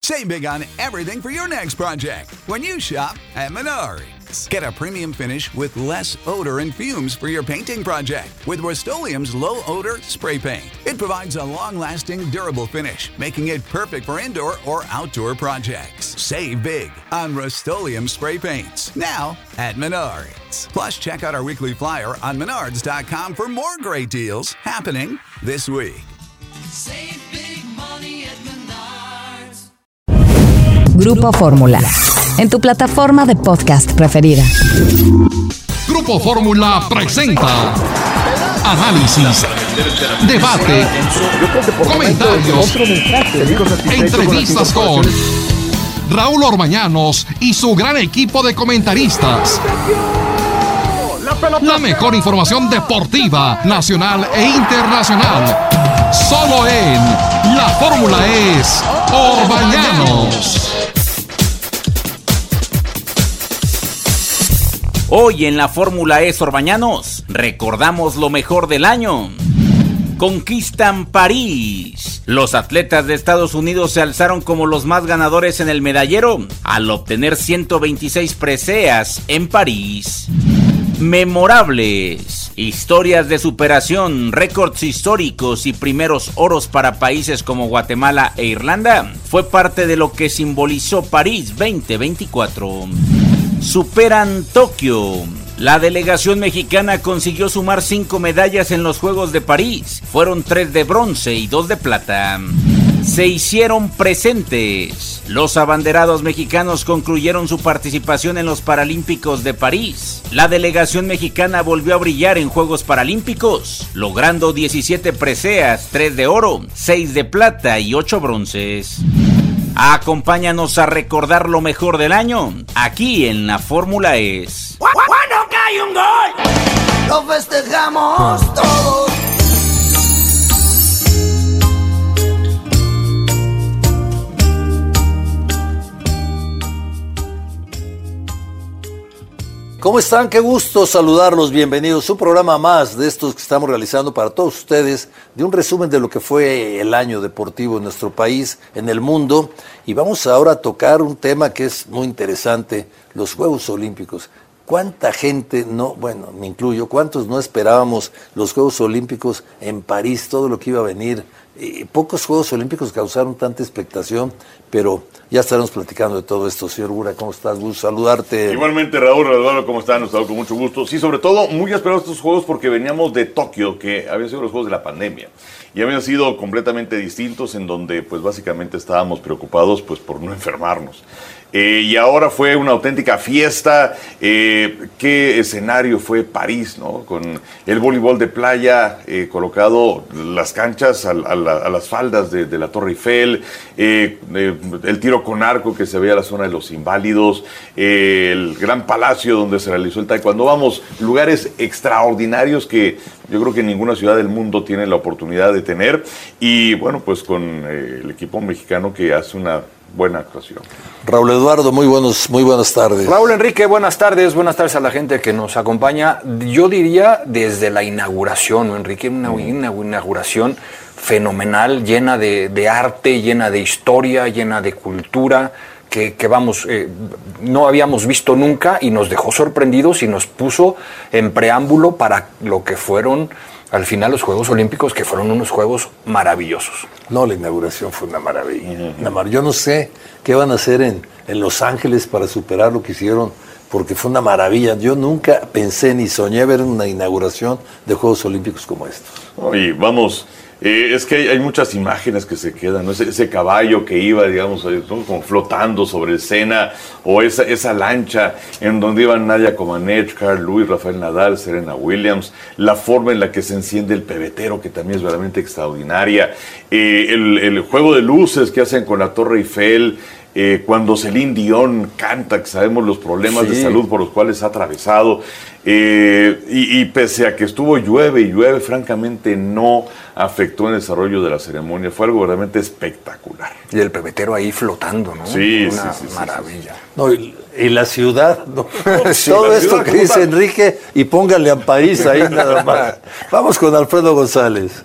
Save big on everything for your next project when you shop at Menards. Get a premium finish with less odor and fumes for your painting project with Rust-Oleum's low-odor spray paint. It provides a long-lasting, durable finish, making it perfect for indoor or outdoor projects. Save big on Rust-Oleum spray paints, now at Menards. Plus, check out our weekly flyer on Menards.com for more great deals happening this week. Save big money at Menards. Grupo Fórmula, en tu plataforma de podcast preferida. Grupo Fórmula presenta análisis, debate, comentarios, entrevistas con Raúl Orbañanos y su gran equipo de comentaristas. La mejor información deportiva, nacional e internacional. Solo en La Fórmula es Orbañanos. Hoy en La Fórmula es Orbañanos, recordamos lo mejor del año. Conquistan París. Los atletas de Estados Unidos se alzaron como los más ganadores en el medallero al obtener 126 preseas en París. Memorables. Historias de superación, récords históricos y primeros oros para países como Guatemala e Irlanda fue parte de lo que simbolizó París 2024. Superan Tokio. La delegación mexicana consiguió sumar 5 medallas en los Juegos de París. Fueron 3 de bronce y 2 de plata. Se hicieron presentes. Los abanderados mexicanos concluyeron su participación en los Paralímpicos de París. La delegación mexicana volvió a brillar en Juegos Paralímpicos, logrando 17 preseas, 3 de oro, 6 de plata y 8 bronces. Acompáñanos a recordar lo mejor del año, aquí en La Fórmula es. Cuando cae un gol, lo festejamos todos. ¿Cómo están? Qué gusto saludarlos, bienvenidos a un programa más de estos que estamos realizando para todos ustedes, de un resumen de lo que fue el año deportivo en nuestro país, en el mundo, y vamos ahora a tocar un tema que es muy interesante, los Juegos Olímpicos. ¿Cuánta gente me incluyo, cuántos no esperábamos los Juegos Olímpicos en París, todo lo que iba a venir? Pocos Juegos Olímpicos causaron tanta expectación, pero ya estaremos platicando de todo esto. Señor Gura, ¿cómo estás? Gusto saludarte. Igualmente, Raúl, Eduardo, ¿cómo están? Nos saludo con mucho gusto. Sí, sobre todo, muy esperados estos Juegos porque veníamos de Tokio, que habían sido los Juegos de la pandemia. Y habían sido completamente distintos, en donde, pues, básicamente estábamos preocupados, pues, por no enfermarnos. Y ahora fue una auténtica fiesta. ¿Qué escenario fue París, ¿no? Con el voleibol de playa colocado las canchas a las faldas de la Torre Eiffel, el tiro con arco que se veía la zona de los inválidos, el gran palacio donde se realizó el taekwondo. Vamos, lugares extraordinarios que yo creo que ninguna ciudad del mundo tiene la oportunidad de tener. Y bueno, pues con el equipo mexicano que hace una buena actuación. Raúl Eduardo, muy buenas tardes. Raúl Enrique, buenas tardes a la gente que nos acompaña. Yo diría desde la inauguración, ¿no, Enrique? Una inauguración fenomenal, llena de arte, llena de historia, llena de cultura, que no habíamos visto nunca y nos dejó sorprendidos y nos puso en preámbulo para lo que fueron al final los Juegos Olímpicos, que fueron unos Juegos maravillosos. No, la inauguración fue una maravilla. Yo no sé qué van a hacer en Los Ángeles para superar lo que hicieron, porque fue una maravilla. Yo nunca pensé ni soñé ver una inauguración de Juegos Olímpicos como estos. Y vamos, es que hay muchas imágenes que se quedan, ¿no? Ese caballo que iba, digamos, ¿no? Como flotando sobre el Sena, o esa lancha en donde iban Nadia Comaneci, Carl Lewis, Rafael Nadal, Serena Williams, la forma en la que se enciende el pebetero, que también es verdaderamente extraordinaria, el juego de luces que hacen con la Torre Eiffel, cuando Celine Dion canta, que sabemos los problemas de salud por los cuales ha atravesado, y pese a que estuvo llueve, francamente no afectó en el desarrollo de la ceremonia. Fue algo verdaderamente espectacular. Y el pebetero ahí flotando, ¿no? Sí, una maravilla. Sí. No, y la ciudad, ¿no? Sí, todo esto que dice Enrique, y póngale a París ahí nada más. Vamos con Alfredo González.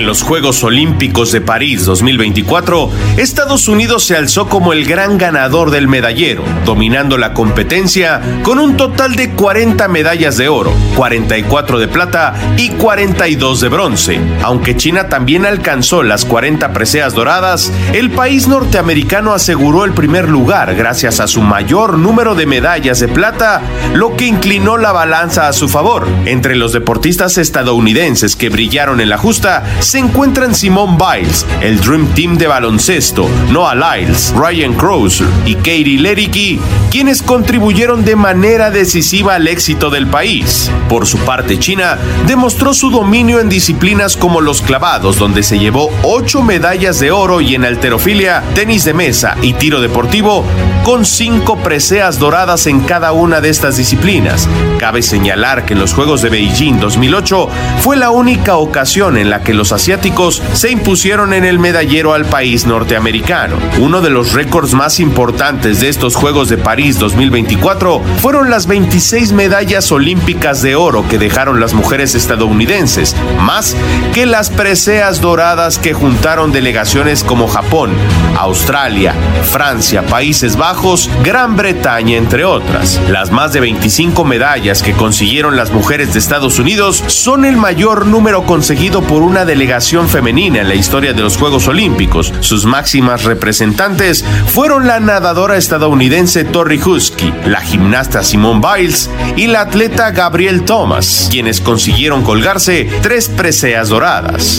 En los Juegos Olímpicos de París 2024, Estados Unidos se alzó como el gran ganador del medallero, dominando la competencia con un total de 40 medallas de oro, 44 de plata y 42 de bronce. Aunque China también alcanzó las 40 preseas doradas, el país norteamericano aseguró el primer lugar gracias a su mayor número de medallas de plata, lo que inclinó la balanza a su favor. Entre los deportistas estadounidenses que brillaron en la justa se encuentran Simone Biles, el Dream Team de baloncesto, Noah Lyles, Ryan Krauser y Katie Ledecky, quienes contribuyeron de manera decisiva al éxito del país. Por su parte, China demostró su dominio en disciplinas como los clavados, donde se llevó 8 medallas de oro, y en halterofilia, tenis de mesa y tiro deportivo, con 5 preseas doradas en cada una de estas disciplinas. Cabe señalar que en los Juegos de Beijing 2008 fue la única ocasión en la que los asiáticos se impusieron en el medallero al país norteamericano. Uno de los récords más importantes de estos Juegos de París 2024 fueron las 26 medallas olímpicas de oro que dejaron las mujeres estadounidenses, más que las preseas doradas que juntaron delegaciones como Japón, Australia, Francia, Países Bajos, Gran Bretaña, entre otras. Las más de 25 medallas que consiguieron las mujeres de Estados Unidos son el mayor número conseguido por una delegación femenina en la historia de los Juegos Olímpicos. Sus máximas representantes fueron la nadadora estadounidense Tori Husky, la gimnasta Simone Biles y la atleta Gabrielle Thomas, quienes consiguieron colgarse 3 preseas doradas.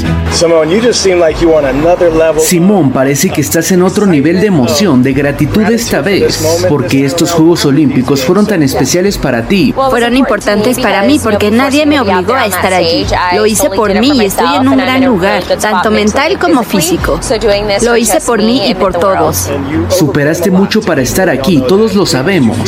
Simone, parece que estás en otro nivel de emoción, de gratitud esta vez, porque estos Juegos Olímpicos fueron tan especiales para ti. Fueron importantes para mí porque nadie me obligó a estar allí. Lo hice por mí y estoy en un gran lugar, tanto mental como físico. Lo hice por mí y por todos. Superaste mucho para estar aquí, todos lo sabemos.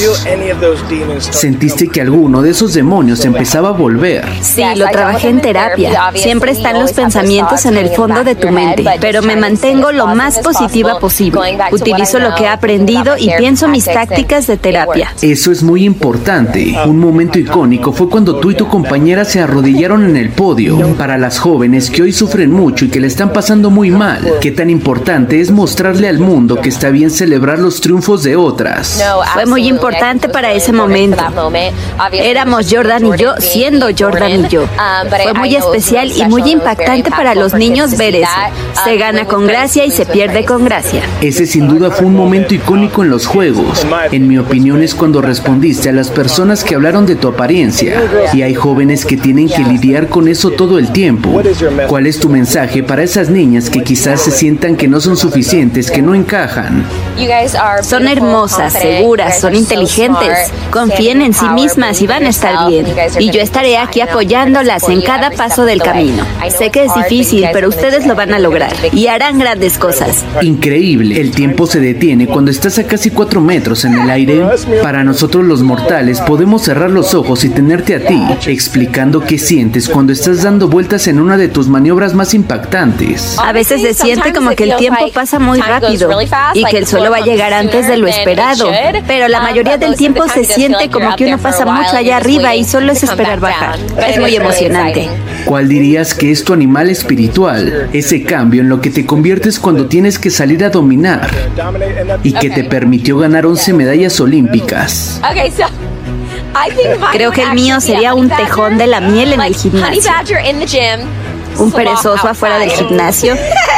¿Sentiste que alguno de esos demonios empezaba a volver? Sí, lo trabajé en terapia. Siempre están los pensamientos en el fondo de tu mente, pero me mantengo lo más positiva posible. Utilizo lo que he aprendido y pienso mis tácticas de terapia. Eso es muy importante. Un momento icónico fue cuando tú y tu compañera se arrodillaron en el podio. Para las jóvenes que hoy sufren mucho y que le están pasando muy mal, qué tan importante es mostrarle al mundo que está bien celebrar los triunfos de otras. Fue muy importante para ese momento. Éramos Jordan y yo siendo Jordan y yo. Fue muy especial y muy impactante para los niños ver eso. Se gana con gracia y se pierde con gracia. Ese sin duda fue un momento icónico en los Juegos. En mi opinión es cuando respondiste a las personas que hablaron de tu apariencia. Y hay jóvenes que tienen que lidiar con eso todo el tiempo. ¿Cuál es tu mensaje para esas niñas que quizás se sientan que no son suficientes, que no encajan? Son hermosas, seguras, son inteligentes. Confíen en sí mismas y van a estar bien. Y yo estaré aquí apoyándolas en cada paso del camino. Sé que es difícil, pero ustedes lo van a lograr y harán grandes cosas. Increíble. El tiempo se detiene cuando estás a casi 4 metros en el aire. Para nosotros los mortales podemos cerrar los ojos y tenerte a ti, explicando qué sientes cuando estás dando vueltas en una de tus maniobras más impactantes. A veces se siente como que el tiempo pasa muy rápido y que el suelo va a llegar antes de lo esperado, pero la mayoría del tiempo se siente como que uno pasa mucho allá arriba y solo es esperar bajar. Es muy emocionante. ¿Cuál dirías que es tu animal espiritual? Ese cambio en lo que te conviertes cuando tienes que salir a dominar y que te permitió ganar 11 medallas olímpicas. Creo que el mío sería un tejón de la miel en el gimnasio. Un perezoso afuera del gimnasio.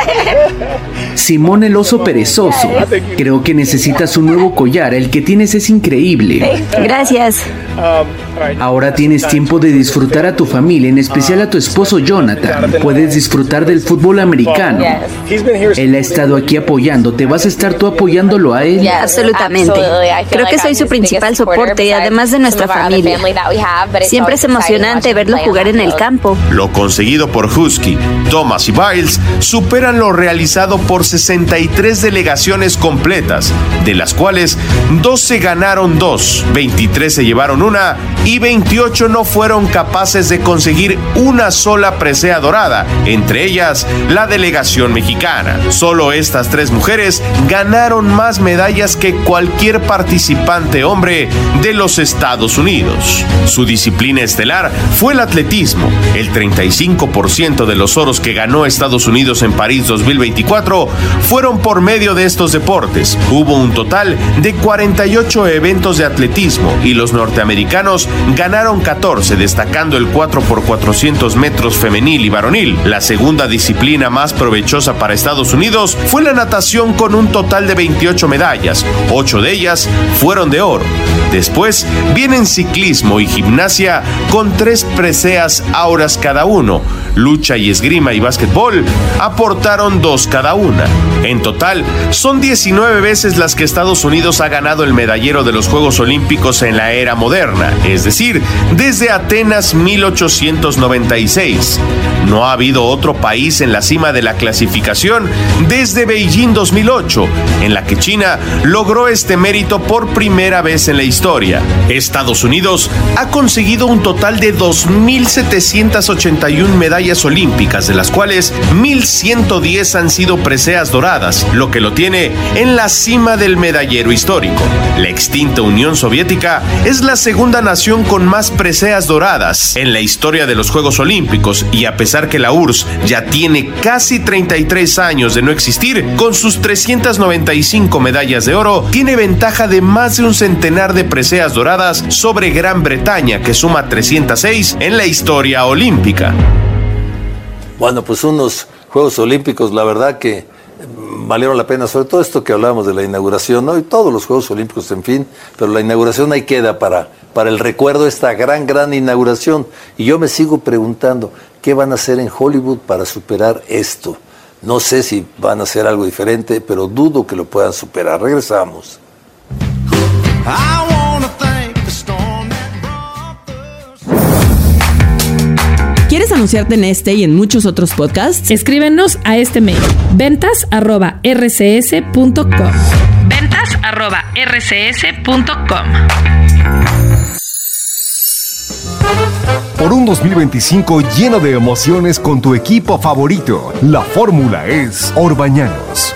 Simón el oso perezoso. Creo que necesitas un nuevo collar. El que tienes es increíble. Gracias. Ahora tienes tiempo de disfrutar a tu familia, en especial a tu esposo Jonathan. Puedes disfrutar del fútbol americano. Él ha estado aquí apoyándote. ¿Vas a estar tú apoyándolo a él? Absolutamente. Creo que soy su principal soporte, además de nuestra familia. Siempre es emocionante verlo jugar en el campo. Lo conseguido por Husky, Thomas y Biles superan lo realizado por 63 delegaciones completas, de las cuales 12 ganaron 2, 23 se llevaron una y 28 no fueron capaces de conseguir una sola presea dorada, entre ellas la delegación mexicana. Solo estas 3 mujeres ganaron más medallas que cualquier participante hombre de los Estados Unidos. Su disciplina estelar fue el atletismo. El 35% de los oros que ganó Estados Unidos en París 2024 fueron por medio de estos deportes. Hubo un total de 48 eventos de atletismo y los norteamericanos ganaron 14, destacando el 4x400 metros femenil y varonil. La segunda disciplina más provechosa para Estados Unidos fue la natación, con un total de 28 medallas, 8 de ellas fueron de oro. Después vienen ciclismo y gimnasia con 3 preseas auras cada uno. Lucha y esgrima y básquetbol aportaron 2 cada una. En total, son 19 veces las que Estados Unidos ha ganado el medallero de los Juegos Olímpicos en la era moderna, es decir, desde Atenas 1896. No ha habido otro país en la cima de la clasificación desde Beijing 2008, en la que China logró este mérito por primera vez en la historia. Estados Unidos ha conseguido un total de 2.781 medallas olímpicas, de las cuales 1.110 han sido preseas doradas, lo que lo tiene en la cima del medallero histórico. La extinta Unión Soviética es la segunda nación con más preseas doradas en la historia de los Juegos Olímpicos, y a pesar que la URSS ya tiene casi 33 años de no existir, con sus 395 medallas de oro, tiene ventaja de más de un centenar de preseas doradas sobre Gran Bretaña, que suma 306 en la historia olímpica. Bueno, pues unos Juegos Olímpicos, la verdad que valieron la pena, sobre todo esto que hablábamos de la inauguración, ¿no? Y todos los Juegos Olímpicos, en fin, pero la inauguración ahí queda para el recuerdo, esta gran inauguración. Y yo me sigo preguntando, ¿qué van a hacer en Hollywood para superar esto? No sé si van a hacer algo diferente, pero dudo que lo puedan superar. Regresamos. ¿Quieres anunciarte en este y en muchos otros podcasts? Escríbenos a este mail: ventas@rcs.com. ventas@rcs.com. Por un 2025 lleno de emociones con tu equipo favorito, la fórmula es Orbañanos.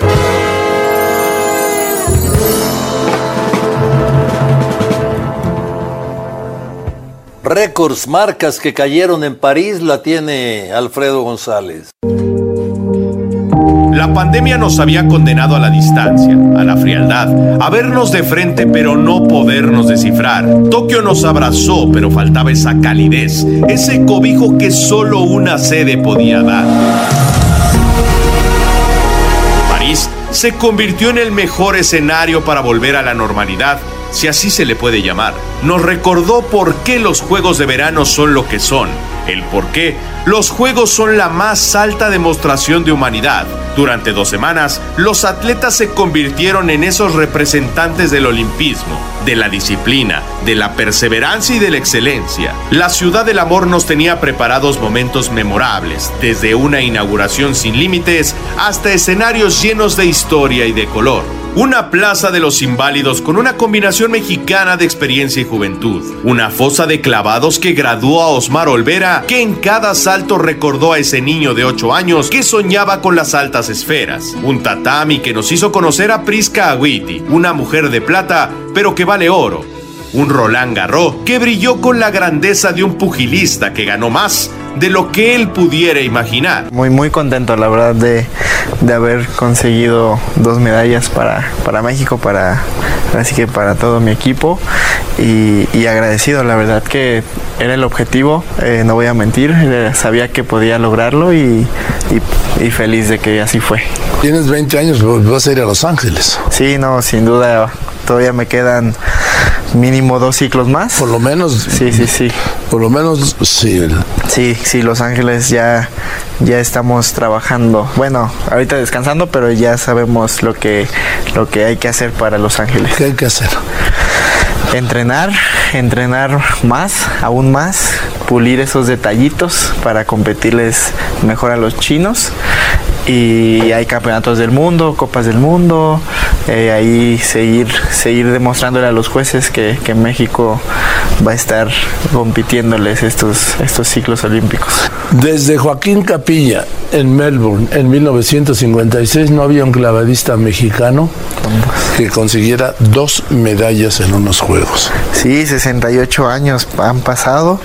Récords, marcas que cayeron en París, la tiene Alfredo González. La pandemia nos había condenado a la distancia, a la frialdad, a vernos de frente pero no podernos descifrar. Tokio nos abrazó, pero faltaba esa calidez, ese cobijo que solo una sede podía dar. París se convirtió en el mejor escenario para volver a la normalidad, si así se le puede llamar. Nos recordó por qué los Juegos de Verano son lo que son, el por qué los Juegos son la más alta demostración de humanidad. Durante 2 semanas, los atletas se convirtieron en esos representantes del olimpismo, de la disciplina, de la perseverancia y de la excelencia. La Ciudad del Amor nos tenía preparados momentos memorables, desde una inauguración sin límites hasta escenarios llenos de historia y de color. Una plaza de los inválidos con una combinación mexicana de experiencia y juventud. Una fosa de clavados que graduó a Osmar Olvera, que en cada salto recordó a ese niño de 8 años que soñaba con las altas esferas. Un tatami que nos hizo conocer a Prisca Agüiti, una mujer de plata, pero que vale oro. Un Roland Garros que brilló con la grandeza de un pugilista que ganó más de lo que él pudiera imaginar. Muy contento, la verdad, de haber conseguido 2 medallas para México, así que para todo mi equipo, y agradecido, la verdad que era el objetivo, no voy a mentir, sabía que podía lograrlo y feliz de que así fue. Tienes 20 años, vas a ir a Los Ángeles. Sí, no, sin duda, todavía me quedan mínimo 2 ciclos más. Por lo menos. Sí. Por lo menos, sí. Sí, Los Ángeles ya estamos trabajando. Bueno, ahorita descansando, pero ya sabemos lo que hay que hacer para Los Ángeles. ¿Qué hay que hacer? Entrenar más, aún más, pulir esos detallitos para competirles mejor a los chinos. Y hay campeonatos del mundo, copas del mundo, ahí seguir demostrándole a los jueces que México va a estar compitiéndoles estos ciclos olímpicos. Desde Joaquín Capilla en Melbourne en 1956 no había un clavadista mexicano que consiguiera 2 medallas en unos Juegos. Sí, 68 años han pasado.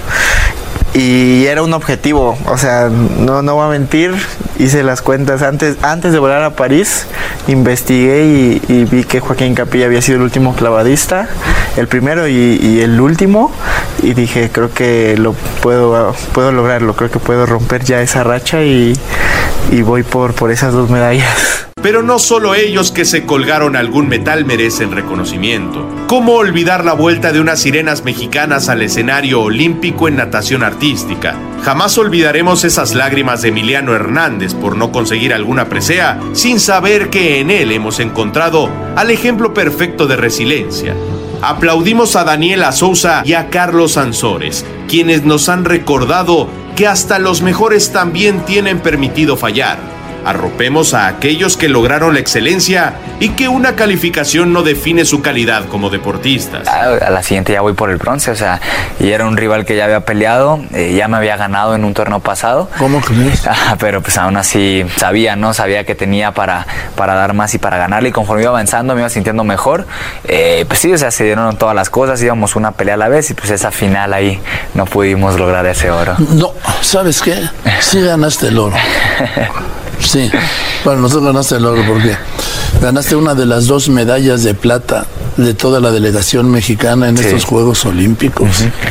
Y era un objetivo, o sea, no voy a mentir, hice las cuentas antes de volar a París, investigué y vi que Joaquín Capilla había sido el último clavadista, el primero y el último, y dije, creo que puedo lograrlo, creo que puedo romper ya esa racha y voy por esas 2 medallas. Pero no solo ellos que se colgaron algún metal merecen reconocimiento. ¿Cómo olvidar la vuelta de unas sirenas mexicanas al escenario olímpico en natación artística? Jamás olvidaremos esas lágrimas de Emiliano Hernández por no conseguir alguna presea, sin saber que en él hemos encontrado al ejemplo perfecto de resiliencia. Aplaudimos a Daniela Sousa y a Carlos Ansores, quienes nos han recordado que hasta los mejores también tienen permitido fallar. Arropemos a aquellos que lograron la excelencia y que una calificación no define su calidad como deportistas. A la siguiente ya voy por el bronce, o sea, y era un rival que ya había peleado, ya me había ganado en un torneo pasado. ¿Cómo crees? Pero pues aún así sabía que tenía para dar más y para ganarle, y conforme iba avanzando me iba sintiendo mejor. Pues sí, o sea, se dieron todas las cosas, íbamos una pelea a la vez y pues esa final ahí no pudimos lograr ese oro. No, ¿sabes qué? Sí ganaste el oro. Sí, bueno, nosotros ganaste el oro porque ganaste una de las 2 medallas de plata de toda la delegación mexicana en estos Juegos Olímpicos.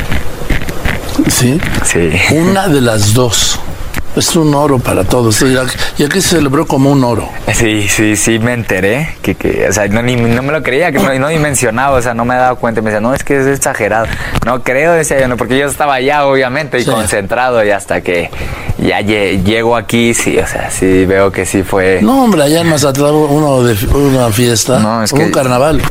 ¿Sí? Sí. Una de las 2. Es un oro para todos. Y aquí se celebró como un oro. Sí, me enteré. O sea, no me lo creía, que no dimensionaba, o sea, no me daba cuenta. Me decía, no, es que es exagerado. No creo, decía yo, no, porque yo estaba allá, obviamente, y concentrado, y hasta que ya llego aquí, sí, o sea, sí veo que sí fue. No, hombre, allá en Mazatlán una fiesta, no, es un carnaval.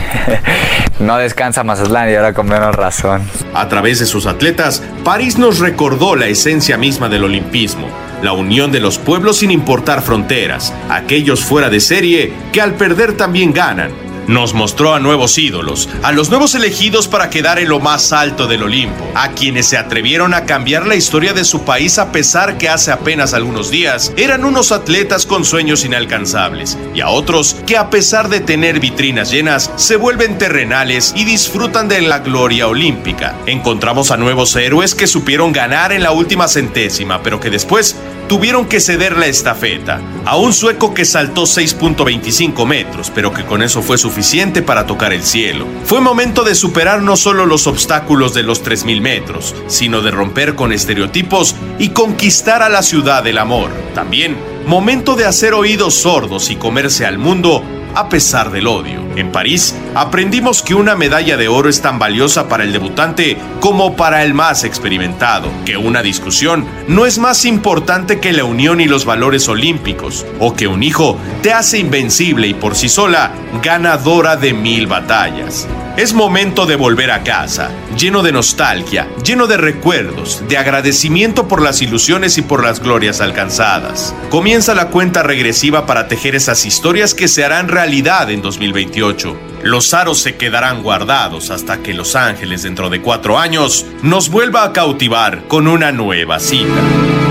No descansa Mazatlán y ahora con menos razón. A través de sus atletas, París nos recordó la esencia misma del olimpismo, la unión de los pueblos sin importar fronteras, aquellos fuera de serie que al perder también ganan. Nos mostró a nuevos ídolos, a los nuevos elegidos para quedar en lo más alto del Olimpo, a quienes se atrevieron a cambiar la historia de su país a pesar que hace apenas algunos días eran unos atletas con sueños inalcanzables, y a otros que a pesar de tener vitrinas llenas se vuelven terrenales y disfrutan de la gloria olímpica. Encontramos a nuevos héroes que supieron ganar en la última centésima, pero que después tuvieron que ceder la estafeta a un sueco que saltó 6.25 metros, pero que con eso fue suficiente para tocar el cielo. Fue momento de superar no solo los obstáculos de los 3.000 metros, sino de romper con estereotipos y conquistar a la ciudad del amor. También, momento de hacer oídos sordos y comerse al mundo a pesar del odio. En París, aprendimos que una medalla de oro es tan valiosa para el debutante como para el más experimentado, que una discusión no es más importante que la unión y los valores olímpicos, o que un hijo te hace invencible y por sí sola ganadora de 1000 batallas. Es momento de volver a casa, lleno de nostalgia, lleno de recuerdos, de agradecimiento por las ilusiones y por las glorias alcanzadas. Comienza la cuenta regresiva para tejer esas historias que se harán realidad en 2028. Los aros se quedarán guardados hasta que Los Ángeles dentro de 4 años nos vuelva a cautivar con una nueva cita.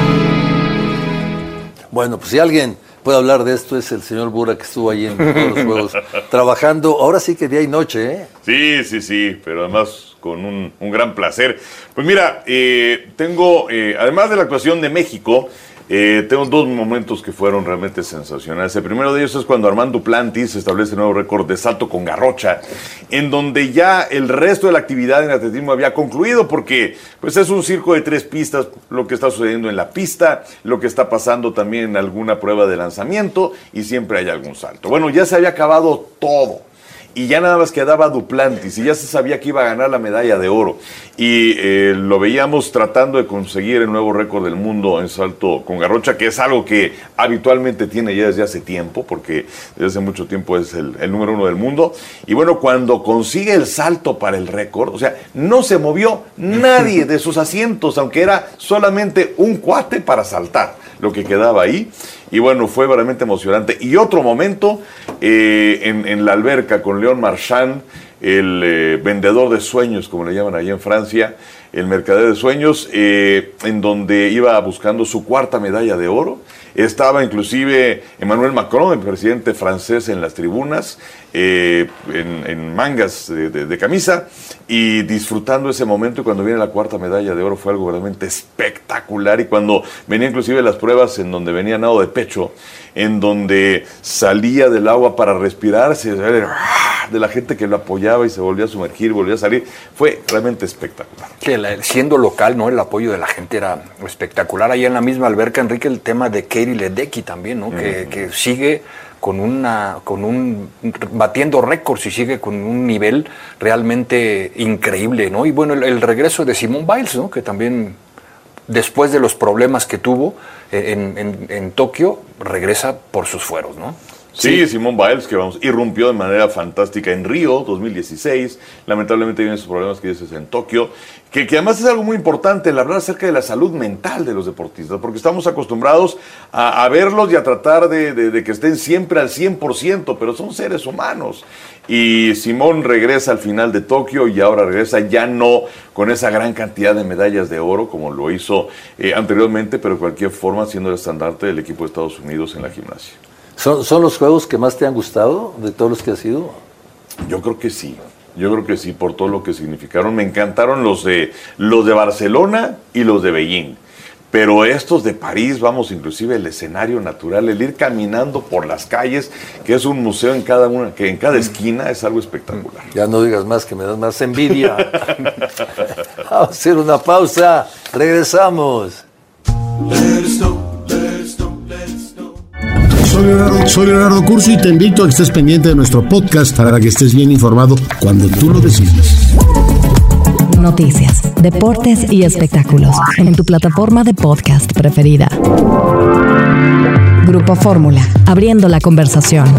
Bueno, pues si alguien puede hablar de esto es el señor Bura, que estuvo ahí en todos los juegos trabajando, ahora sí que día y noche, ¿eh? Sí, pero además con un gran placer. Pues mira, tengo, además de la actuación de México, tengo 2 momentos que fueron realmente sensacionales. El primero de ellos es cuando Armand Duplantis establece un nuevo récord de salto con garrocha, en donde ya el resto de la actividad en atletismo había concluido, porque pues es un circo de 3 pistas, lo que está sucediendo en la pista, lo que está pasando también en alguna prueba de lanzamiento, y siempre hay algún salto. Bueno, ya se había acabado todo. Y ya nada más quedaba Duplantis, y ya se sabía que iba a ganar la medalla de oro. Y lo veíamos tratando de conseguir el nuevo récord del mundo en salto con garrocha, que es algo que habitualmente tiene ya desde hace tiempo, porque desde hace mucho tiempo es el número 1 del mundo. Y bueno, cuando consigue el salto para el récord, o sea, no se movió nadie de sus asientos, aunque era solamente un cuate para saltar lo que quedaba ahí. Y bueno, fue realmente emocionante. Y otro momento en la alberca con Leon Marchand, el vendedor de sueños, como le llaman allá en Francia, el mercader de sueños, en donde iba buscando su 4ª medalla de oro. Estaba Emmanuel Macron, el presidente francés, en las tribunas, en mangas de camisa, y disfrutando ese momento. Y cuando viene la 4ª medalla de oro fue algo realmente espectacular. Y cuando venía inclusive las pruebas en donde venía nado de pecho, en donde salía del agua para respirarse, de la gente que lo apoyaba y se volvía a sumergir, volvía a salir, fue realmente espectacular. Siendo local, ¿no? El apoyo de la gente era espectacular. Ahí en la misma alberca, Enrique, el tema de Katie Ledecky también, ¿no? Que sigue batiendo récords y sigue con un nivel realmente increíble, ¿no? Y bueno, el regreso de Simone Biles, ¿no? Que también, después de los problemas que tuvo en Tokio, regresa por sus fueros, ¿no? Sí, Simone Biles, que irrumpió de manera fantástica en Río 2016. Lamentablemente vienen esos problemas que dices en Tokio, que además es algo muy importante, el hablar acerca de la salud mental de los deportistas, porque estamos acostumbrados a verlos y a tratar de que estén siempre al 100%, pero son seres humanos. Y Simone regresa al final de Tokio y ahora regresa ya no con esa gran cantidad de medallas de oro como lo hizo anteriormente, pero de cualquier forma siendo el estandarte del equipo de Estados Unidos en la gimnasia. ¿Son los juegos que más te han gustado de todos los que has ido? Yo creo que sí, por todo lo que significaron. Me encantaron los de Barcelona y los de Beijing. Pero estos de París, inclusive el escenario natural, el ir caminando por las calles, que es un museo que en cada esquina es algo espectacular. Ya no digas más, que me das más envidia. Vamos a hacer una pausa, regresamos. Soy Leonardo Curcio y te invito a que estés pendiente de nuestro podcast para que estés bien informado cuando tú lo decidas. Noticias, deportes y espectáculos en tu plataforma de podcast preferida. Grupo Fórmula, abriendo la conversación.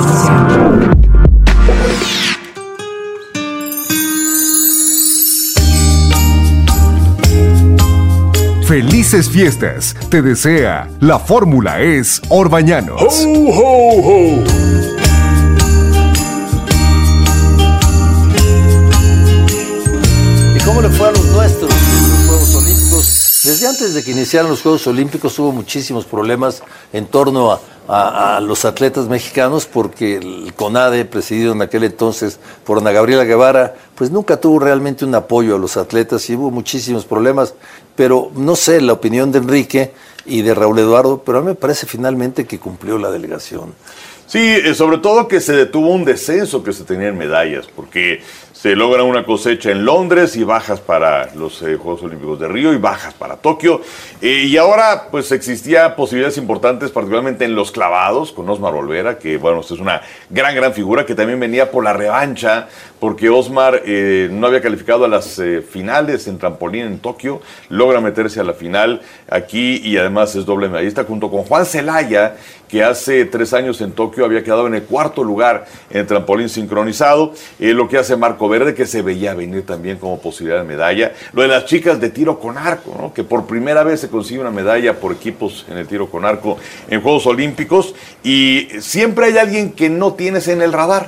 Felices fiestas, te desea La Fórmula es Orbañanos. ¡Ho, ho, ho! ¿Y cómo le fue a los nuestros en los Juegos Olímpicos? Desde antes de que iniciaran los Juegos Olímpicos hubo muchísimos problemas en torno a los atletas mexicanos, porque el CONADE, presidido en aquel entonces por Ana Gabriela Guevara, pues nunca tuvo realmente un apoyo a los atletas y hubo muchísimos problemas. Pero no sé la opinión de Enrique y de Raúl Eduardo, pero a mí me parece finalmente que cumplió la delegación. Sí, sobre todo que se detuvo un descenso que se tenía en medallas, porque se logra una cosecha en Londres y bajas para los Juegos Olímpicos de Río y bajas para Tokio. Y ahora pues existía posibilidades importantes, particularmente en los clavados, con Osmar Olvera, que bueno, es una gran figura, que también venía por la revancha, porque Osmar no había calificado a las finales en trampolín en Tokio, logra meterse a la final aquí y además es doble medallista, junto con Juan Celaya, que hace 3 años en Tokio había quedado en el 4º lugar en el trampolín sincronizado. Lo que hace Marco Verde, que se veía venir también como posibilidad de medalla. Lo de las chicas de tiro con arco, ¿no? Que por primera vez se consigue una medalla por equipos en el tiro con arco en Juegos Olímpicos. Y siempre hay alguien que no tienes en el radar.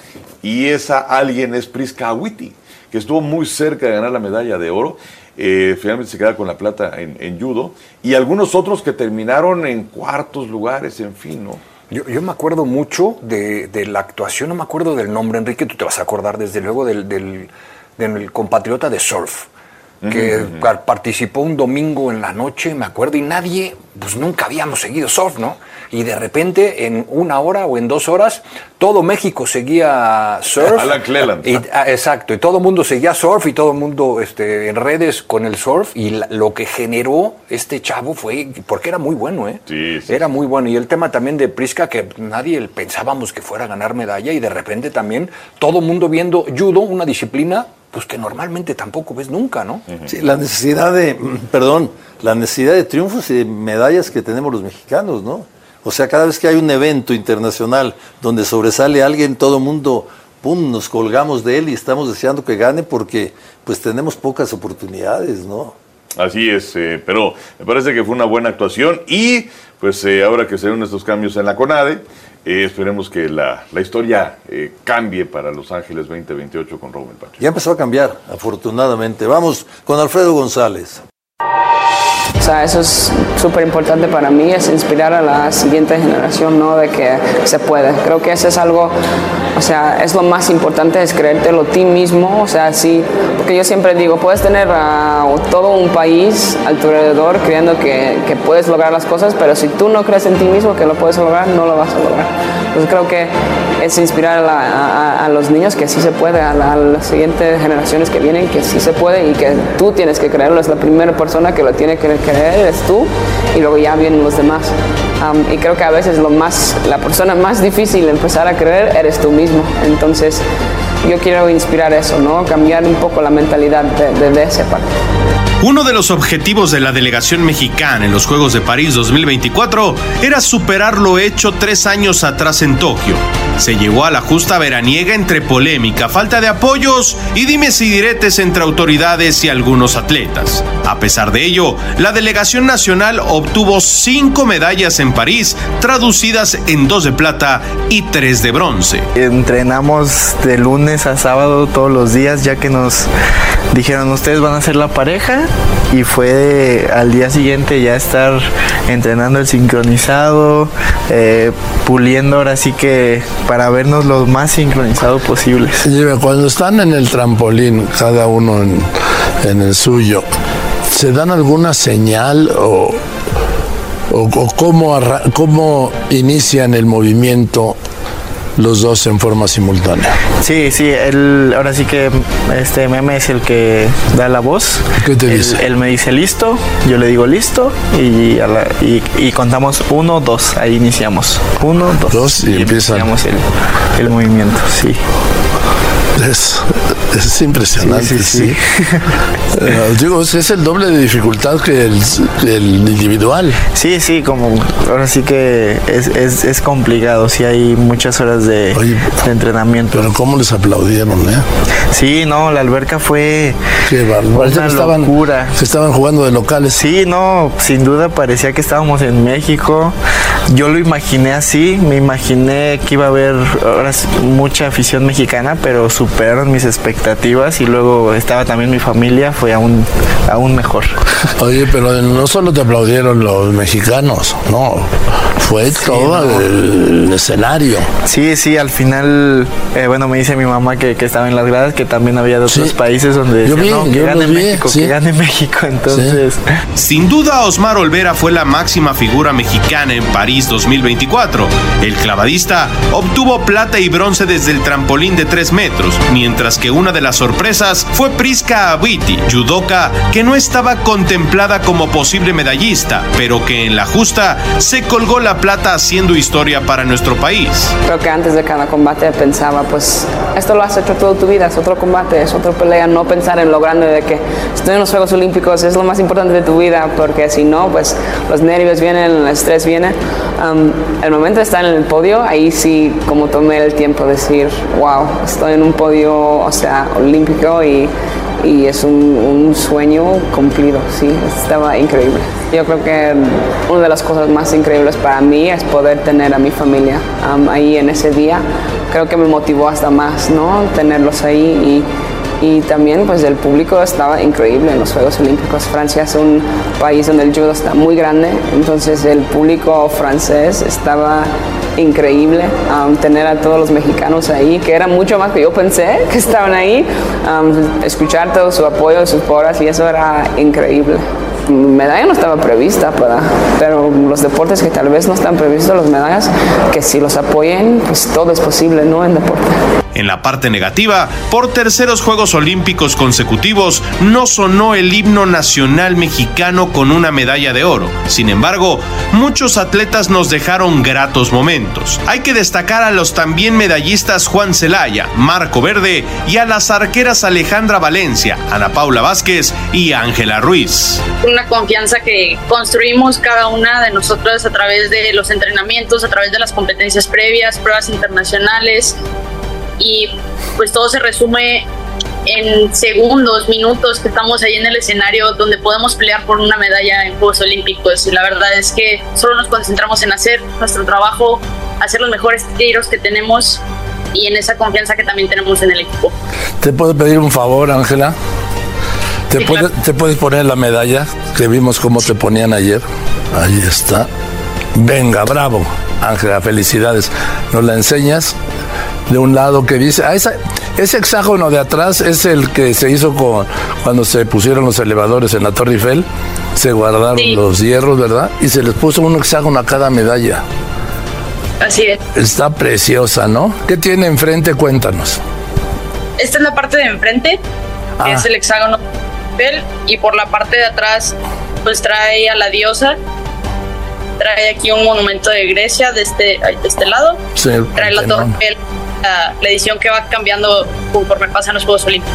Y esa alguien es Prisca Awiti, que estuvo muy cerca de ganar la medalla de oro. Finalmente se queda con la plata en judo, y algunos otros que terminaron en 4º lugares, en fin, ¿no? Yo me acuerdo mucho de la actuación, no me acuerdo del nombre, Enrique, tú te vas a acordar desde luego del compatriota de surf, que participó un domingo en la noche, me acuerdo, y nadie, pues nunca habíamos seguido surf, ¿no? Y de repente, en 1 hora o en 2 horas, todo México seguía surf. Alan Cleland. Exacto, y todo el mundo seguía surf y todo el mundo en redes con el surf. Y lo que generó este chavo fue, porque era muy bueno, ¿eh? Sí. Era muy bueno. Y el tema también de Prisca, que nadie pensábamos que fuera a ganar medalla, y de repente también todo el mundo viendo judo, una disciplina pues que normalmente tampoco ves nunca, ¿no? Sí, la necesidad de triunfos y de medallas que tenemos los mexicanos, ¿no? O sea, cada vez que hay un evento internacional donde sobresale alguien, todo el mundo, ¡pum!, nos colgamos de él y estamos deseando que gane, porque pues tenemos pocas oportunidades, ¿no? Así es, pero me parece que fue una buena actuación y pues ahora que se ven estos cambios en la CONADE, esperemos que la historia cambie para Los Ángeles 2028 con Raúl Melpacho. Ya empezó a cambiar, afortunadamente. Vamos con Alfredo González. O sea, eso es súper importante para mí, es inspirar a la siguiente generación, ¿no? De que se puede. Creo que eso es algo, o sea, es lo más importante, es creértelo a ti mismo, o sea, sí, porque yo siempre digo, puedes tener todo un país a tu alrededor creyendo que puedes lograr las cosas, pero si tú no crees en ti mismo que lo puedes lograr, no lo vas a lograr. Entonces creo que es inspirar a los niños que sí se puede, a las siguientes generaciones que vienen, que sí se puede y que tú tienes que creerlo, es la primera persona que lo tiene que creer, eres tú, y luego ya vienen los demás. Y creo que a veces la persona más difícil de empezar a creer eres tú mismo. Entonces yo quiero inspirar eso, ¿no? Cambiar un poco la mentalidad de esa parte. Uno de los objetivos de la delegación mexicana en los Juegos de París 2024 era superar lo hecho 3 años atrás en Tokio. Se llegó a la justa veraniega entre polémica, falta de apoyos y dimes y diretes entre autoridades y algunos atletas. A pesar de ello, la delegación nacional obtuvo 5 medallas en París, traducidas en 2 de plata y 3 de bronce. Entrenamos de lunes a sábado todos los días, ya que nos dijeron ustedes van a ser la pareja, y fue al día siguiente ya estar entrenando el sincronizado, puliendo ahora sí que para vernos lo más sincronizado posible. Cuando están en el trampolín, cada uno en el suyo, ¿se dan alguna señal o cómo inician el movimiento los dos en forma simultánea? Sí, ahora sí que Meme es el que da la voz. ¿Qué te dice? Él me dice listo, yo le digo listo y contamos 1, 2, ahí iniciamos. 1, 2 y empiezan. Iniciamos el movimiento, sí. Es impresionante, sí. Digo, es el doble de dificultad que el individual. Sí, como ahora sí que es complicado, sí hay muchas horas de entrenamiento. Pero cómo les aplaudieron, Sí, no, la alberca fue una locura. Se estaban jugando de locales. Sí, no, sin duda parecía que estábamos en México. Yo lo imaginé así, me imaginé que iba a haber ahora mucha afición mexicana, pero superaron mis expectativas y luego estaba también mi familia, fue aún mejor. Oye, pero no solo te aplaudieron los mexicanos, no, fue todo el escenario. Sí, al final, me dice mi mamá que estaba en las gradas, que también había de otros países donde decían, que gane México, que gane México, entonces... Sin duda, Osmar Olvera fue la máxima figura mexicana en París 2024. El clavadista obtuvo plata y bronce desde el trampolín de 3 metros, mientras que una de las sorpresas fue Priska Abiti, judoka que no estaba contemplada como posible medallista, pero que en la justa se colgó la plata haciendo historia para nuestro país. Creo que antes de cada combate pensaba, pues esto lo has hecho toda tu vida, es otro combate, es otra pelea, no pensar en lo grande de que estoy en los Juegos Olímpicos, es lo más importante de tu vida, porque si no, pues los nervios vienen, el estrés viene. El momento de estar en el podio, ahí sí como tomé el tiempo de decir, wow, estoy en un podio, o sea, olímpico y es un sueño cumplido, sí, estaba increíble. Yo creo que una de las cosas más increíbles para mí es poder tener a mi familia ahí en ese día. Creo que me motivó hasta más, ¿no? Tenerlos ahí y también pues el público estaba increíble en los Juegos Olímpicos. Francia es un país donde el judo está muy grande, entonces el público francés estaba increíble. Tener a todos los mexicanos ahí, que era mucho más que yo pensé que estaban ahí, escuchar todo su apoyo, sus porras, y eso era increíble. Medalla no estaba prevista, pero los deportes que tal vez no están previstos, las medallas, que si los apoyen, pues todo es posible, ¿no? En deporte. En la parte negativa, por terceros Juegos Olímpicos consecutivos, no sonó el himno nacional mexicano con una medalla de oro. Sin embargo, muchos atletas nos dejaron gratos momentos. Hay que destacar a los también medallistas Juan Celaya, Marco Verde y a las arqueras Alejandra Valencia, Ana Paula Vázquez y Ángela Ruiz. Una confianza que construimos cada una de nosotros a través de los entrenamientos, a través de las competencias previas, pruebas internacionales, y pues todo se resume en segundos, minutos que estamos ahí en el escenario donde podemos pelear por una medalla en Juegos Olímpicos. Y la verdad es que solo nos concentramos en hacer nuestro trabajo, hacer los mejores tiros que tenemos y en esa confianza que también tenemos en el equipo. ¿Te puedo pedir un favor, Ángela? ¿Te puedes poner la medalla que vimos cómo te ponían ayer? Ahí está. Venga, bravo, Ángela, felicidades. ¿Nos la enseñas? De un lado que dice... ese hexágono de atrás es el que se hizo cuando se pusieron los elevadores en la Torre Eiffel. Se guardaron los hierros, ¿verdad? Y se les puso un hexágono a cada medalla. Así es. Está preciosa, ¿no? ¿Qué tiene enfrente? Cuéntanos. Esta es la parte de enfrente, que es el hexágono y por la parte de atrás pues trae a la diosa, trae aquí un monumento de Grecia de este lado, sí, trae la Torre Eiffel, la edición que va cambiando conforme pasan los Juegos Olímpicos.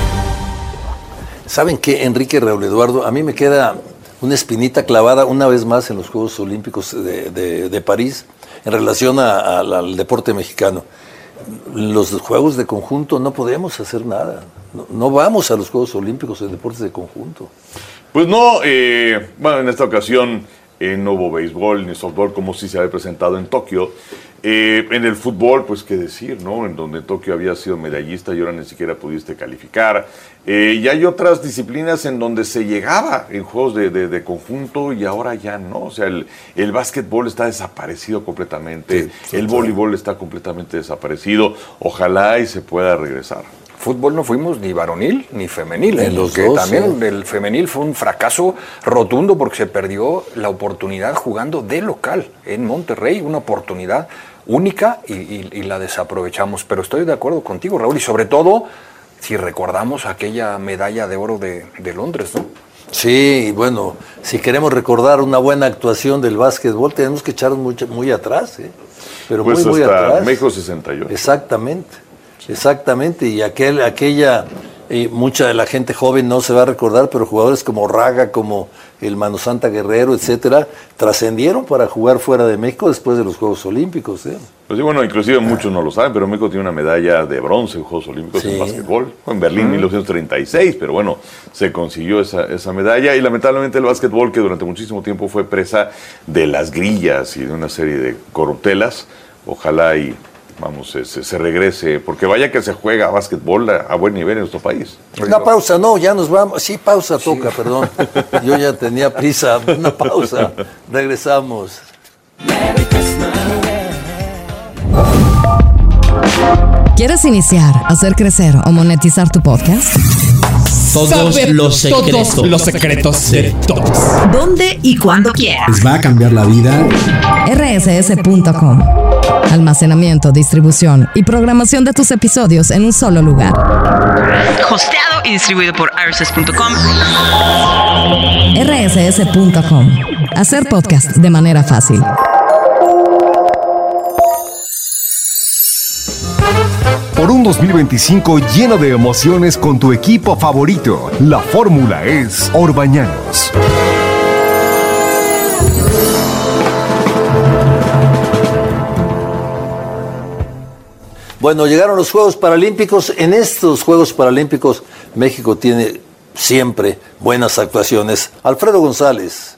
¿Saben qué, Enrique, Raúl Eduardo? A mí me queda una espinita clavada una vez más en los Juegos Olímpicos de París en relación al deporte mexicano. Los juegos de conjunto no podemos hacer nada. No vamos a los Juegos Olímpicos de deportes de conjunto. Pues no, bueno, en esta ocasión no hubo béisbol ni softball como sí se había presentado en Tokio. En el fútbol, pues qué decir, ¿no? En donde Tokio había sido medallista y ahora ni siquiera pudiste calificar. Y hay otras disciplinas en donde se llegaba en juegos de conjunto y ahora ya no. O sea, el básquetbol está desaparecido completamente, sí, el voleibol está completamente desaparecido. Ojalá y se pueda regresar. Fútbol no fuimos ni varonil ni femenil, en los que dos, también el femenil fue un fracaso rotundo porque se perdió la oportunidad jugando de local en Monterrey, una oportunidad única y la desaprovechamos. Pero estoy de acuerdo contigo, Raúl, y sobre todo si recordamos aquella medalla de oro de Londres, ¿no? Sí, y bueno, si queremos recordar una buena actuación del básquetbol, tenemos que echarnos muy atrás, pero pues muy atrás. México 68. Exactamente, y aquella mucha de la gente joven no se va a recordar, pero jugadores como Raga, como el Mano Santa Guerrero, etcétera, trascendieron para jugar fuera de México después de los Juegos Olímpicos. Pues sí, bueno, inclusive muchos no lo saben, pero México tiene una medalla de bronce en Juegos Olímpicos en básquetbol. Fue en Berlín 1936, pero bueno, se consiguió esa medalla y lamentablemente el básquetbol, que durante muchísimo tiempo fue presa de las grillas y de una serie de corruptelas, ojalá y vamos, se regrese, porque vaya que se juega básquetbol a buen nivel en nuestro país. Una pausa, no, ya nos vamos. Sí, pausa toca, perdón. Yo ya tenía prisa. Una pausa. Regresamos. ¿Quieres iniciar, hacer crecer o monetizar tu podcast? Todos los secretos de todos. ¿Dónde y cuándo quieras? Les va a cambiar la vida. rss.com. Almacenamiento, distribución y programación de tus episodios en un solo lugar. Hosteado y distribuido por rss.com. rss.com. Hacer podcast de manera fácil. Por un 2025 lleno de emociones con tu equipo favorito, la fórmula es Orbañanos. Bueno, llegaron los Juegos Paralímpicos. En estos Juegos Paralímpicos, México tiene siempre buenas actuaciones. Alfredo González.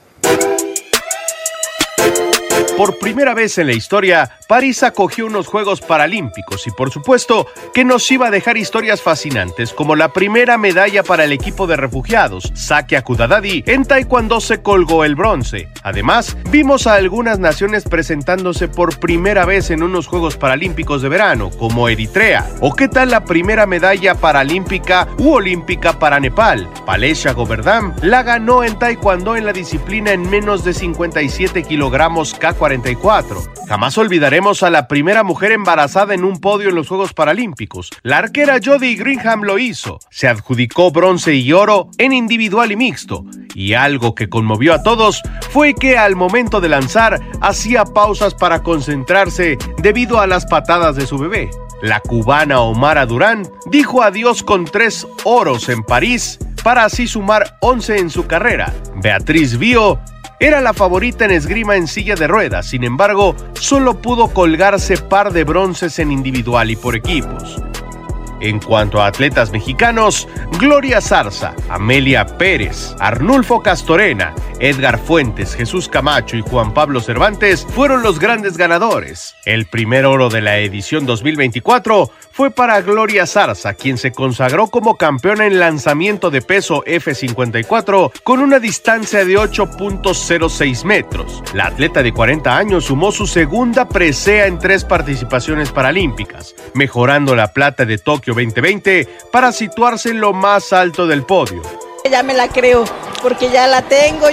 Por primera vez en la historia, París acogió unos Juegos Paralímpicos y por supuesto que nos iba a dejar historias fascinantes como la primera medalla para el equipo de refugiados. Sakia Kudadadi en taekwondo se colgó el bronce. Además, vimos a algunas naciones presentándose por primera vez en unos Juegos Paralímpicos de verano, como Eritrea. ¿O qué tal la primera medalla paralímpica u olímpica para Nepal? Palesha Govardhan la ganó en taekwondo en la disciplina en menos de 57 kilogramos K44. Jamás olvidaremos a la primera mujer embarazada en un podio en los Juegos Paralímpicos. La arquera Jody Greenham lo hizo. Se adjudicó bronce y oro en individual y mixto. Y algo que conmovió a todos fue que al momento de lanzar hacía pausas para concentrarse debido a las patadas de su bebé. La cubana Omara Durán dijo adiós con 3 oros en París para así sumar 11 en su carrera. Beatriz Vío era la favorita en esgrima en silla de ruedas, sin embargo, solo pudo colgarse par de bronces en individual y por equipos. En cuanto a atletas mexicanos, Gloria Zarza, Amelia Pérez, Arnulfo Castorena, Edgar Fuentes, Jesús Camacho y Juan Pablo Cervantes fueron los grandes ganadores. El primer oro de la edición 2024 fue para Gloria Zarza, quien se consagró como campeona en lanzamiento de peso F54 con una distancia de 8.06 metros. La atleta de 40 años sumó su segunda presea en 3 participaciones paralímpicas, mejorando la plata de Tokio 2020 para situarse en lo más alto del podio. Ya me la creo, porque ya la tengo,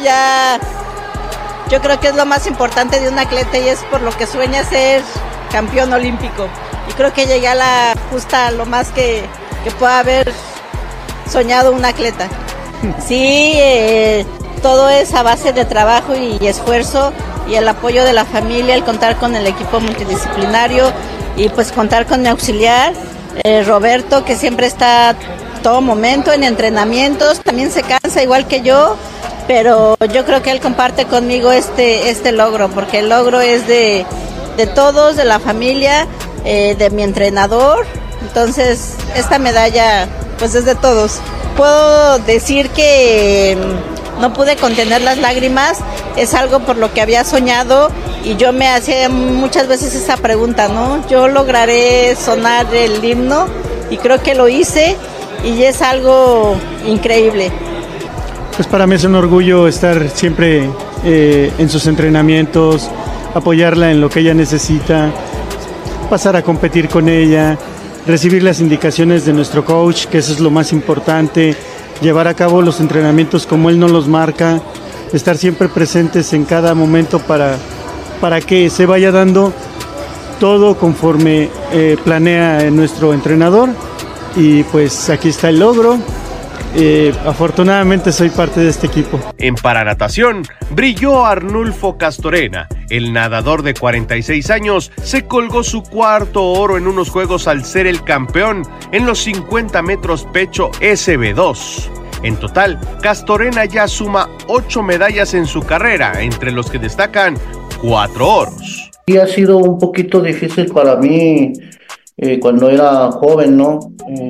yo creo que es lo más importante de un atleta y es por lo que sueña ser campeón olímpico. Y creo que llegué a la justa lo más que pueda haber soñado un atleta. Sí, todo es a base de trabajo y esfuerzo y el apoyo de la familia, el contar con el equipo multidisciplinario y pues contar con mi auxiliar, Roberto, que siempre está todo momento en entrenamientos, también se cansa igual que yo, pero yo creo que él comparte conmigo este logro, porque el logro es de todos, de la familia, de mi entrenador. Entonces esta medalla pues es de todos. Puedo decir que no pude contener las lágrimas, es algo por lo que había soñado y yo me hacía muchas veces esa pregunta, ¿no? Yo lograré sonar el himno y creo que lo hice y es algo increíble. Pues para mí es un orgullo estar siempre en sus entrenamientos, apoyarla en lo que ella necesita, pasar a competir con ella, recibir las indicaciones de nuestro coach, que eso es lo más importante, llevar a cabo los entrenamientos como él nos los marca, estar siempre presentes en cada momento para que se vaya dando todo conforme planea nuestro entrenador. Y pues aquí está el logro. Afortunadamente soy parte de este equipo. En paranatación, brilló Arnulfo Castorena. El nadador de 46 años se colgó su cuarto oro en unos juegos al ser el campeón en los 50 metros pecho SB2. En total, Castorena ya suma 8 medallas en su carrera, entre los que destacan 4 oros. Sí, ha sido un poquito difícil para mí cuando era joven, ¿no?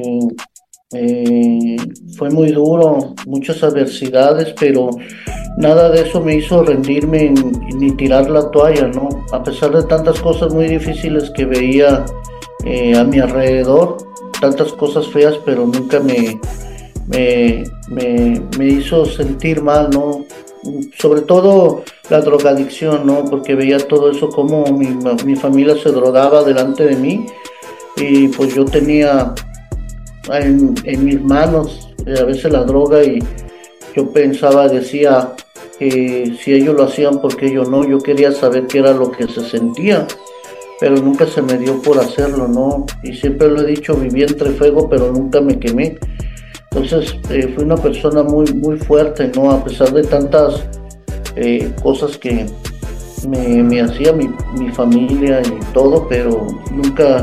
Fue muy duro, muchas adversidades, pero nada de eso me hizo rendirme ni tirar la toalla, ¿no? A pesar de tantas cosas muy difíciles que veía a mi alrededor, tantas cosas feas, pero nunca me hizo sentir mal, ¿no? Sobre todo la drogadicción, ¿no? Porque veía todo eso, como mi familia se drogaba delante de mí y pues yo tenía en mis manos a veces la droga y yo decía que si ellos lo hacían, ¿por qué yo no? Yo quería saber qué era lo que se sentía, pero nunca se me dio por hacerlo, ¿no? Y siempre lo he dicho, viví entre fuego, pero nunca me quemé. Entonces fui una persona muy, muy fuerte, ¿no? A pesar de tantas cosas que me hacía mi familia y todo, pero nunca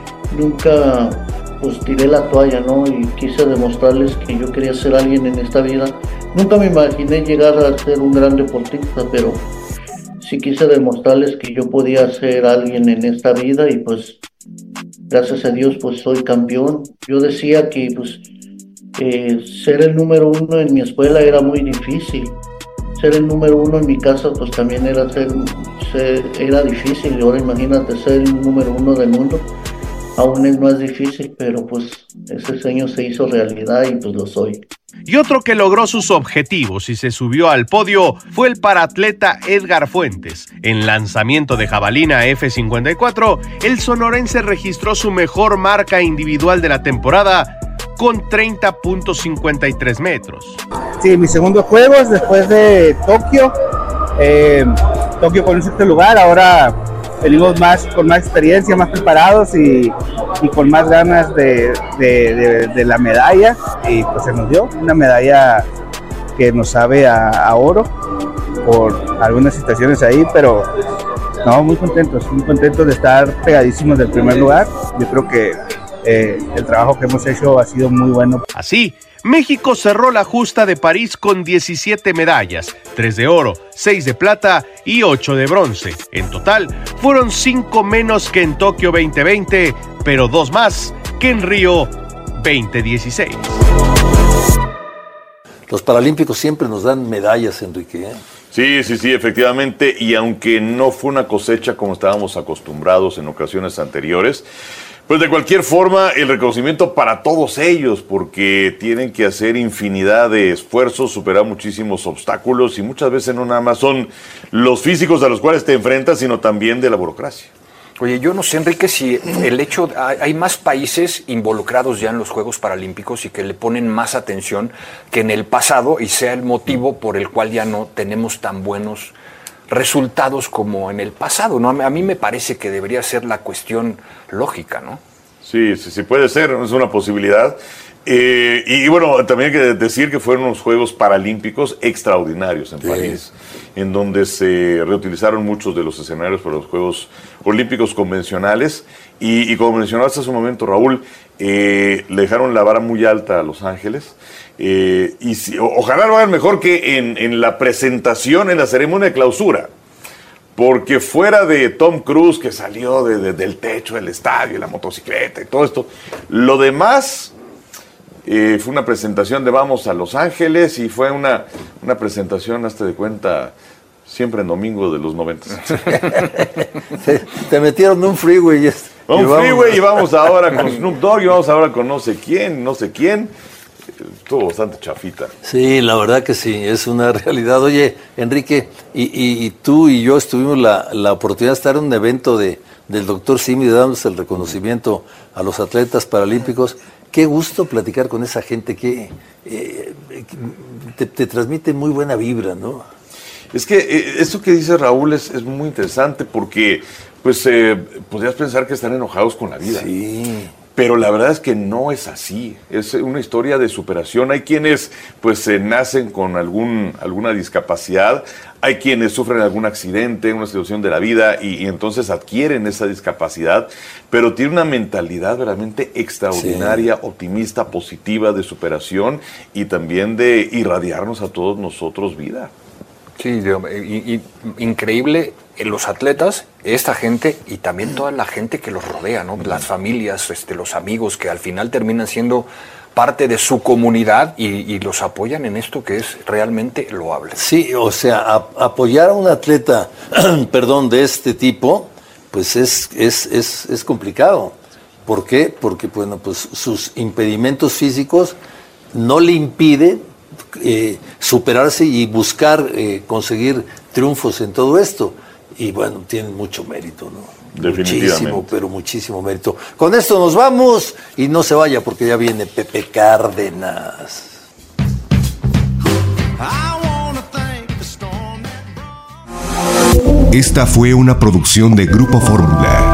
pues tiré la toalla, ¿no? Y quise demostrarles que yo quería ser alguien en esta vida. Nunca me imaginé llegar a ser un gran deportista, pero sí quise demostrarles que yo podía ser alguien en esta vida y pues gracias a Dios pues soy campeón. Yo decía que pues ser el número 1 en mi escuela era muy difícil. Ser el número 1 en mi casa pues también era difícil. Y ahora imagínate ser el número 1 del mundo. Aún es más difícil, pero pues ese sueño se hizo realidad y pues lo soy. Y otro que logró sus objetivos y se subió al podio fue el paratleta Edgar Fuentes. En lanzamiento de jabalina F54, el sonorense registró su mejor marca individual de la temporada con 30.53 metros. Sí, mis segundos juegos después de Tokio. Tokio con un sexto lugar, ahora venimos con más experiencia, más preparados y con más ganas de la medalla, y pues se nos dio una medalla que nos sabe a oro por algunas situaciones ahí, pero no, muy contentos de estar pegadísimos del primer lugar. Yo creo que el trabajo que hemos hecho ha sido muy bueno. Así, México cerró la justa de París con 17 medallas, 3 de oro, 6 de plata y 8 de bronce. En total, fueron 5 menos que en Tokio 2020, pero 2 más que en Río 2016. Los paralímpicos siempre nos dan medallas, Enrique. Sí, efectivamente, y aunque no fue una cosecha como estábamos acostumbrados en ocasiones anteriores, pues de cualquier forma el reconocimiento para todos ellos, porque tienen que hacer infinidad de esfuerzos, superar muchísimos obstáculos y muchas veces no nada más son los físicos a los cuales te enfrentas, sino también de la burocracia. Oye, yo no sé, Enrique, si el hecho, hay más países involucrados ya en los Juegos Paralímpicos y que le ponen más atención que en el pasado y sea el motivo por el cual ya no tenemos tan buenos resultados como en el pasado, ¿no? A mí me parece que debería ser la cuestión lógica, ¿no? Sí, puede ser, es una posibilidad. Y bueno, también hay que decir que fueron unos Juegos Paralímpicos extraordinarios en París, en donde se reutilizaron muchos de los escenarios para los Juegos Olímpicos convencionales. Y como mencionaste hace un momento, Raúl, le dejaron la vara muy alta a Los Ángeles. Ojalá lo hagan mejor que en la presentación, en la ceremonia de clausura. Porque fuera de Tom Cruise, que salió del techo del estadio, la motocicleta y todo esto, lo demás... fue una presentación de vamos a Los Ángeles y fue una presentación, hazte de cuenta, siempre en domingo de los 90. Te metieron un freeway. Y vamos ahora con Snoop Dogg y vamos ahora con no sé quién. Estuvo bastante chafita. Sí, la verdad que sí, es una realidad. Oye, Enrique, y tú y yo tuvimos la oportunidad de estar en un evento del doctor Simi, dándose el reconocimiento a los atletas paralímpicos. Qué gusto platicar con esa gente que te transmite muy buena vibra, ¿no? Es que esto que dice Raúl es muy interesante porque pues podrías pensar que están enojados con la vida. Sí. Pero la verdad es que no es así. Es una historia de superación. Hay quienes pues nacen con alguna discapacidad, hay quienes sufren algún accidente, una situación de la vida y entonces adquieren esa discapacidad, pero tienen una mentalidad realmente extraordinaria, optimista, positiva, de superación y también de irradiarnos a todos nosotros vida. Sí, increíble los atletas, esta gente y también toda la gente que los rodea, ¿no? Las familias, los amigos que al final terminan siendo parte de su comunidad y los apoyan en esto que es realmente loable. Sí, o sea, apoyar a un atleta, de este tipo, pues es complicado. ¿Por qué? Porque, bueno, pues sus impedimentos físicos no le impiden superarse y buscar conseguir triunfos en todo esto. Y bueno, tienen mucho mérito, ¿no? Definitivamente. Muchísimo, pero muchísimo mérito. Con esto nos vamos y no se vaya porque ya viene Pepe Cárdenas. Esta fue una producción de Grupo Fórmula.